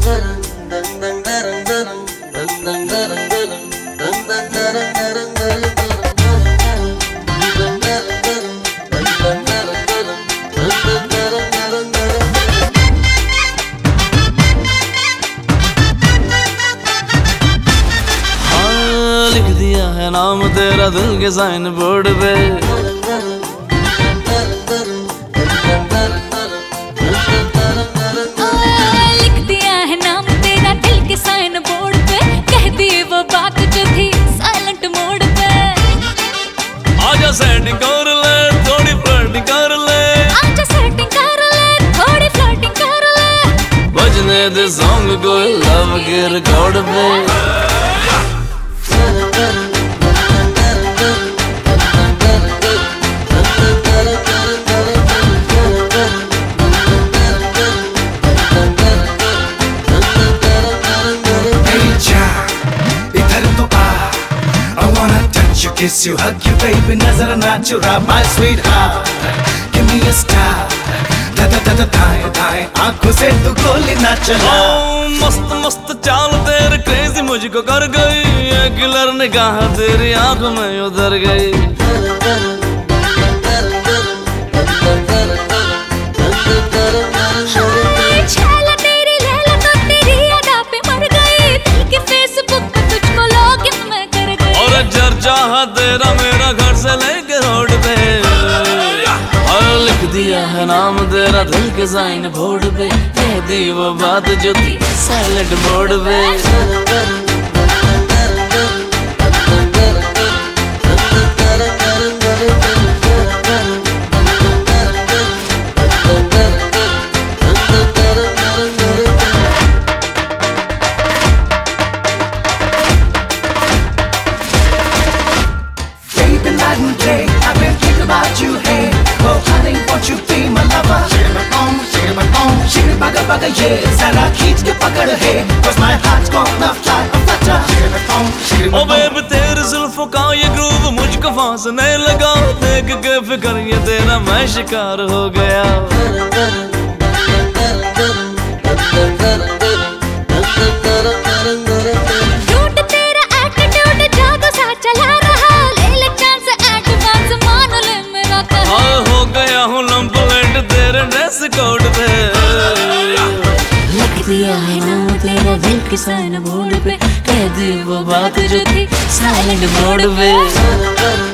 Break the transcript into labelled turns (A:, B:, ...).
A: लिख दिया है नाम तेरा दिल के साइन बोर्ड पे।
B: लिख दिया है नाम तेरा दिल के साइन बोर्ड पे, कह दी वो बात जो थी साइलेंट मोड पे।
A: आजा सेटिंग कर ले, थोड़ी फ्लर्टिंग कर ले,
B: आजा सेटिंग कर ले, थोड़ी फ्लर्टिंग कर ले।
A: बजने दे सॉन्ग को लव के रिकॉर्ड पे।
C: Kiss you, hug you, baby, nazar na chura, my sweetheart. Give me a star, da da da da दाएं दाएं आँखों से तू गोली ना चला।
A: मस्त मस्त चाल तेरे क्रेजी मुझको कर गई, ये किलर निगाह तेरी आँख में उधर गई। चाहा तेरा मेरा घर से लेके रोड पे, और लिख दिया है नाम तेरा दिल के साइन बोर्ड पे, कह दी वो बात जो थी साइलेंट मोड पे।
C: I've been thinking about you, hey. Oh, honey, won't you be my lover? Shiri baga baga ye, zara खींच के पकड़ है, 'cause my heart's gonna fly a flutter.
A: ओ बेबी तेरे जुल्फों का ये ग्रूव मुझको फांसने लगा, देख के फिकर ये तेरा मैं शिकार हो गया। कोड पे लिख दिया है नाम तेरा दिल के साइन बोर्ड पे, कह दी वो बात जो थी साइलेंट मोड पे।